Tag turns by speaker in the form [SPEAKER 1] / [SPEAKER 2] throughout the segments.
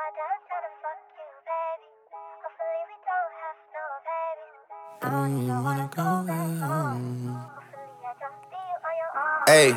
[SPEAKER 1] Hey,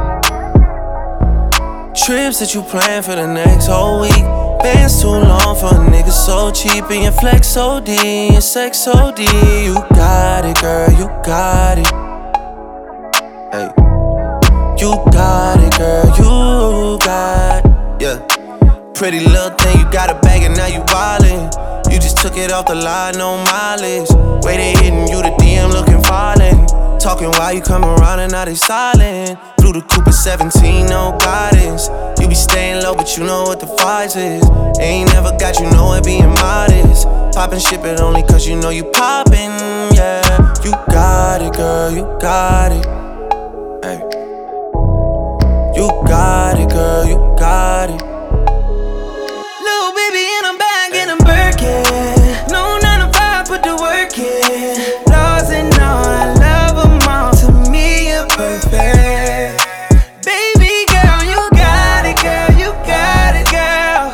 [SPEAKER 1] trips that you plan for the next whole week. Bands too long for a nigga so cheap. And your flex OD, your sex OD. You got it, girl, you got it. Hey, you got it, girl, you got it. Yeah, pretty little thing, you got a bag and now you wildin'. You just took it off the line, no mileage. Way they hitting you, the DM looking violent. Talking while you come around and now they silent. Blew the coupe at 17, no guidance. You be staying low, but you know what the price is. Ain't never got you know it being modest. Poppin' shit, but only cause you know you poppin', yeah. You got it, girl, you got it. Hey. You got it, girl, you got it.
[SPEAKER 2] Little baby in a bag and I'm Birkin. No 9 to 5, put the work in. Laws and all, I love them all. To me, you're perfect. Baby girl, you got it, girl. You got it, girl.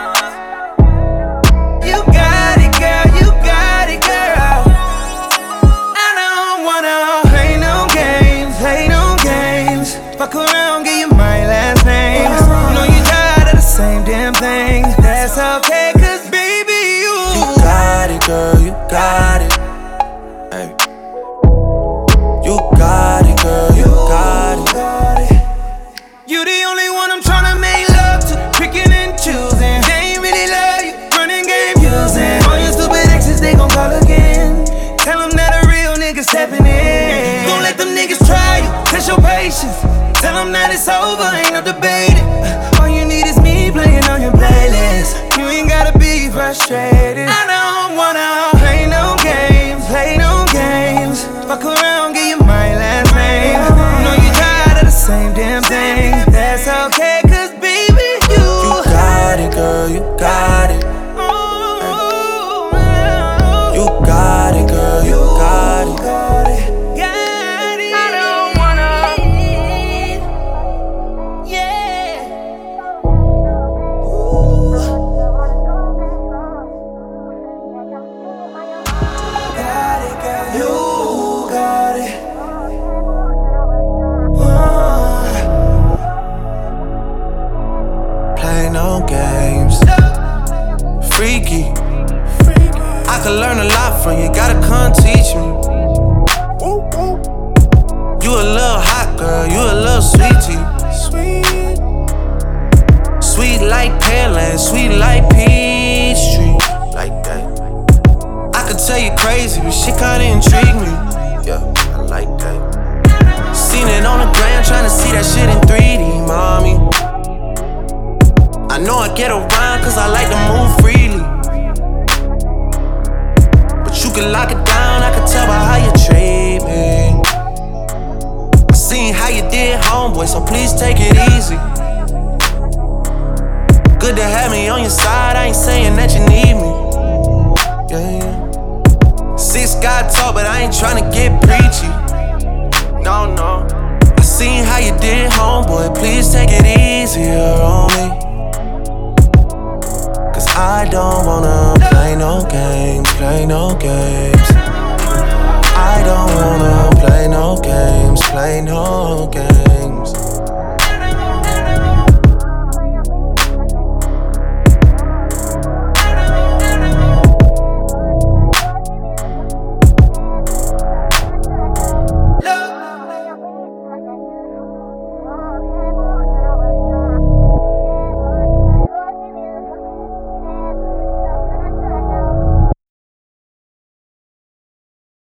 [SPEAKER 2] You got it, girl. You got it, girl. I don't wanna play no games, play no games. Fuck around, give you my last name. Know you tired of the same damn thing. That's okay, cause baby,
[SPEAKER 1] You got it, girl, you got it. Hey. You got it, girl, you got it.
[SPEAKER 2] You the only one I'm tryna make love to, picking and choosing. They ain't really love you, running game using. All your stupid exes, they gon' call again. Tell them that a real nigga stepping in. Don't let them niggas try you, test your patience. Tell them that it's over, ain't no debating. All you need is me playing on your playlist. You ain't gotta be frustrated. I don't wanna play no games, play no games. Fuck around, give you my last name. Know you tired of the same damn thing. That's okay, cause baby,
[SPEAKER 1] You got it, girl, you got it. You got it, girl, you got it.
[SPEAKER 2] I don't wanna, yeah. Got it, girl, you got it.
[SPEAKER 1] Play no games. Freaky. I could learn a lot from you, gotta come teach me. You a little hot girl, you a little sweetie. Sweet like Pearland, sweet like Peachtree. Like that. I could tell you crazy, but shit kinda intrigue me. Yeah, I like that. Seen it on the gram, tryna see that shit in 3D, mommy. I know I get around cause I like to move freely. But you can lock it down, I can tell by how you treat me. I seen how you did, homeboy, so please take it easy. Good to have me on your side, I ain't saying that you need me. Yeah, yeah. 6 got talk, but I ain't tryna get preachy. No, no. I seen how you did, homeboy, please take it easier on me. Cause I don't wanna play no games, play no games. I don't wanna play no games, play no games.